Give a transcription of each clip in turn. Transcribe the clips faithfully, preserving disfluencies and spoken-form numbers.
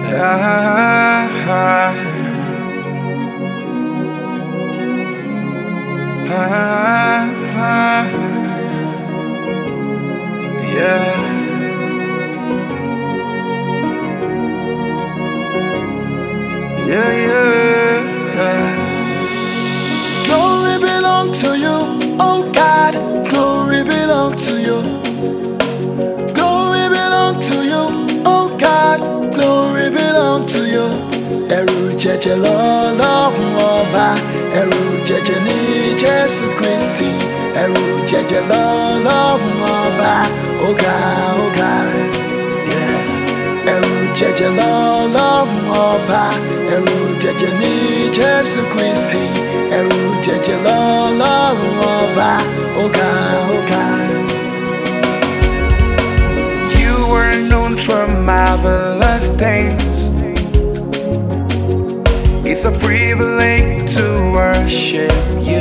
Ah, ah, ah, ah, yeah. Yeah, yeah. Glory belong to you, oh God. Glory belong to you. Glory belong to you, oh God. Glory belong to you. Ẹ̀rù jẹ̀jẹ̀ lọ́lọ́run ọba, ẹ̀rù jẹ̀jẹ̀ ní Jésù Kristi. Ẹ̀rù jẹ̀jẹ̀ lọ́lọ́run ọba, ọ̀gá ọ̀gá. Ẹ̀rù jẹ̀jẹ̀ lọ́lọ́run ọba, ẹ̀rù jẹ̀jẹ̀ ní Jésù Kristi. Ẹ̀rù jẹ̀jẹ̀ lọ́lọ́run ọba, ọ̀gá ọ̀gá. You were known for marvelous things. It's a privilege to worship you.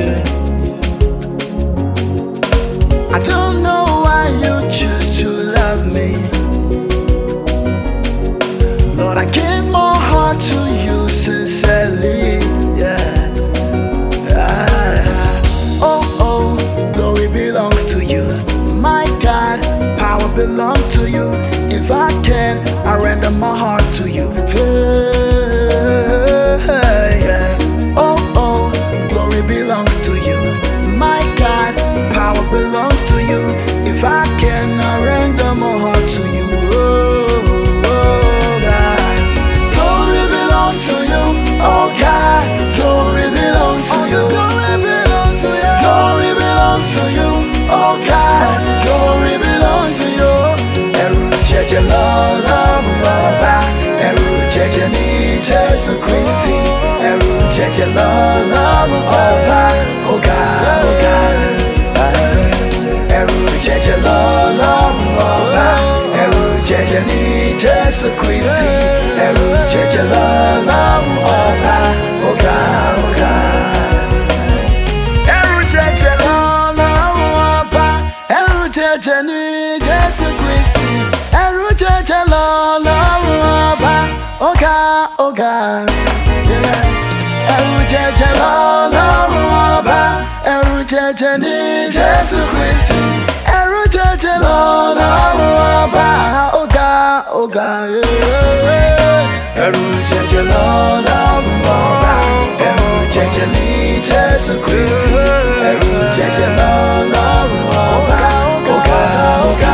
I don't know why you choose to love me. Lord, I give my heart to you sincerely. Yeah. Ah. Oh, oh, glory belongs to you. My God, power belongs to you. If I can, I render my heart to you. Yeah. Oh, oh, glory belongs to you. My God, power belongs to you. If I can, I render my heart to you. Oh, oh, God. Glory belongs to you. Oh, God, glory belongs to you. Glory belongs to you. Glory belongs to you. Oh, God, glory belongs to you. Ẹ̀rù jẹ̀jẹ̀ lọ́lọ́run ọba, ẹ̀rù jẹ̀jẹ̀ ní Jésù Kristi. Ẹ̀rù jẹ̀jẹ̀ lọ́lọ́run ọba, ọ̀gá ọ̀gá. Ẹ̀rù jẹ̀jẹ̀ lọ́lọ́run ọba, ẹ̀rù jẹ̀jẹ̀ ní Jésù Kristi. Ẹ̀rù jẹ̀jẹ̀ lọ́lọ́run ọba, ọ̀gá ọ̀gá. Ẹ̀rù jẹ̀jẹ̀ lọ́lọ́run ọba, ẹ̀rù jẹ̀jẹ̀ ní Jésù Kristi. Ẹ̀rù jẹ̀jẹ̀ lọ́lọ́run ọba, ọ̀gá ọ̀gá. Ẹ̀rù jẹ̀jẹ̀ lọ́lọ́run ọba, ẹ̀rù jẹ̀jẹ̀ ní Jésù Kristi. Ẹ̀rù jẹ̀jẹ̀ lọ́lọ́run ọba, ọ̀gá ọ̀gá. Ẹ̀rù jẹ̀jẹ̀ lọ́lọ́run ọba, ẹ̀rù jẹ̀jẹ̀ ní Jésù Kristi. Ẹ̀rù jẹ̀jẹ̀ lọ́lọ́run ọba, ọ̀gá ọ̀gá.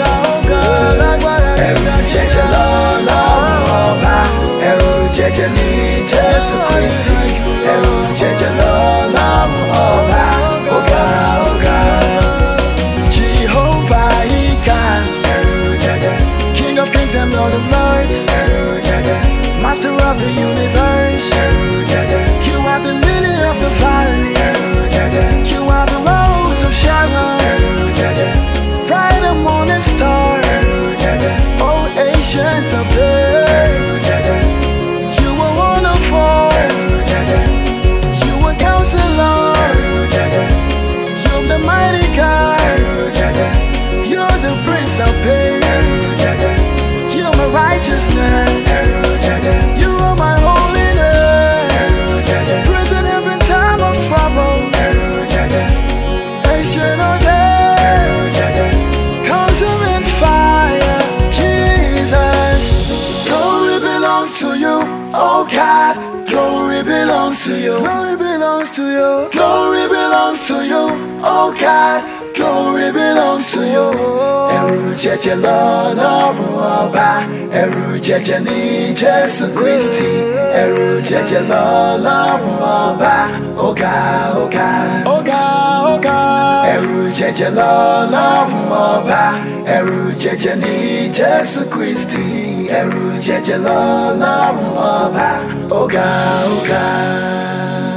Ẹ̀rù jẹ̀jẹ̀ lọ́lọ́run ọba, ẹ̀rù jẹ̀jẹ̀ ní Jésù Kristi. Ẹ̀rù jẹ̀jẹ̀ lọ́lọ́run ọba, ọ̀gá ọ̀gá. Jehovah he can. Ẹ̀rù jẹ̀jẹ̀. King of kings and Lord of lords. Ẹ̀rù jẹ̀jẹ̀. Master of the universe. Ẹ̀rù jẹ̀jẹ̀. You are the lily of the valley. Ẹ̀rù jẹ̀jẹ̀. You are the rose of Sharon. Ẹ̀rù jẹ̀jẹ̀. Bright and morning star. Ẹ̀rù jẹ̀jẹ̀. Oh ancient of days. Ẹ̀rù jẹ̀jẹ̀. You are wonderful. Ẹ̀rù jẹ̀jẹ̀. You are counselor. Ẹ̀rù jẹ̀jẹ̀. You're the mighty God. Ẹ̀rù jẹ̀jẹ̀. You're the Prince of Peace. Ẹ̀rù jẹ̀jẹ̀. You're my righteousness. Ẹ̀rù jẹ̀jẹ̀. You are my holiness. Ẹ̀rù jẹ̀jẹ̀. Present every time of trouble. Ẹ̀rù jẹ̀jẹ̀. Ancient of days. Ẹ̀rù jẹ̀jẹ̀. Consuming fire. Jesus. Glory belongs to you, oh God. Glory belongs to you. Glory belongs to you. Glory belongs to you, oh God. Glory belongs to you. Ẹ̀rù jẹ̀jẹ̀ lọ́lọ́run ọba, ẹ̀rù jẹ̀jẹ̀ ní Jésù Kristi. Ẹ̀rù jẹ̀jẹ̀ lọ́lọ́run ọba, ọ̀gá ọ̀gá. Ọ̀gá ọ̀gá. Ẹ̀rù jẹ̀jẹ̀ lọ́lọ́run ọba, ẹ̀rù jẹ̀jẹ̀ ní Jésù Kristi. Ẹ̀rù jẹ̀jẹ̀ lọ́lọ́run ọba, ọ̀gá ọ̀gá.